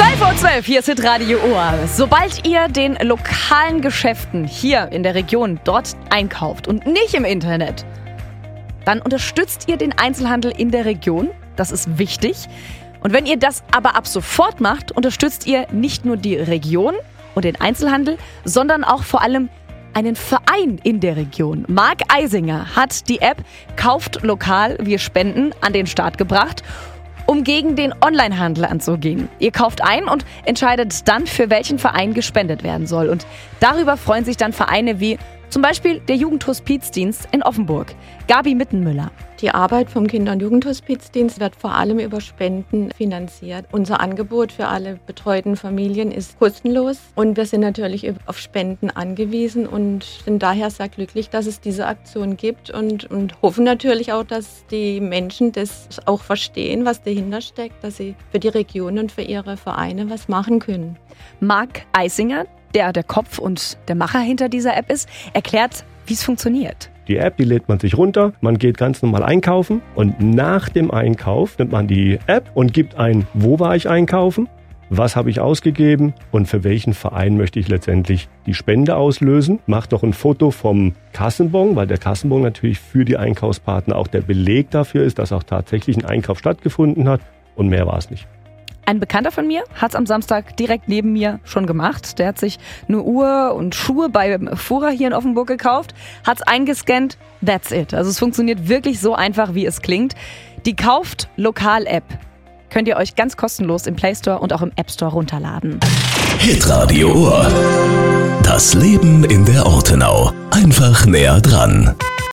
12:12 Uhr, hier ist Hitradio Ohr. Sobald ihr den lokalen Geschäften hier in der Region dort einkauft und nicht im Internet, dann unterstützt ihr den Einzelhandel in der Region. Das ist wichtig. Und wenn ihr das aber ab sofort macht, unterstützt ihr nicht nur die Region und den Einzelhandel, sondern auch vor allem einen Verein in der Region. Marc Eisinger hat die App Kauft lokal, wir spenden an den Start gebracht, um gegen den Onlinehandel anzugehen. Ihr kauft ein und entscheidet dann, für welchen Verein gespendet werden soll. Und darüber freuen sich dann Vereine wie zum Beispiel der Jugendhospizdienst in Offenburg. Gabi Mittenmüller. Die Arbeit vom Kinder- und Jugendhospizdienst wird vor allem über Spenden finanziert. Unser Angebot für alle betreuten Familien ist kostenlos und wir sind natürlich auf Spenden angewiesen und sind daher sehr glücklich, dass es diese Aktion gibt und hoffen natürlich auch, dass die Menschen das auch verstehen, was dahinter steckt, dass sie für die Region und für ihre Vereine was machen können. Marc Eisinger, der Kopf und der Macher hinter dieser App ist, erklärt, wie es funktioniert. Die App, die lädt man sich runter, man geht ganz normal einkaufen und nach dem Einkauf nimmt man die App und gibt ein, wo war ich einkaufen, was habe ich ausgegeben und für welchen Verein möchte ich letztendlich die Spende auslösen. Macht doch ein Foto vom Kassenbon, weil der Kassenbon natürlich für die Einkaufspartner auch der Beleg dafür ist, dass auch tatsächlich ein Einkauf stattgefunden hat und mehr war es nicht. Ein Bekannter von mir hat es am Samstag direkt neben mir schon gemacht. Der hat sich eine Uhr und Schuhe bei Fura hier in Offenburg gekauft, hat es eingescannt, that's it. Also es funktioniert wirklich so einfach, wie es klingt. Die Kauft lokal App könnt ihr euch ganz kostenlos im Play Store und auch im App Store runterladen. Hitradio Ohr. Das Leben in der Ortenau. Einfach näher dran.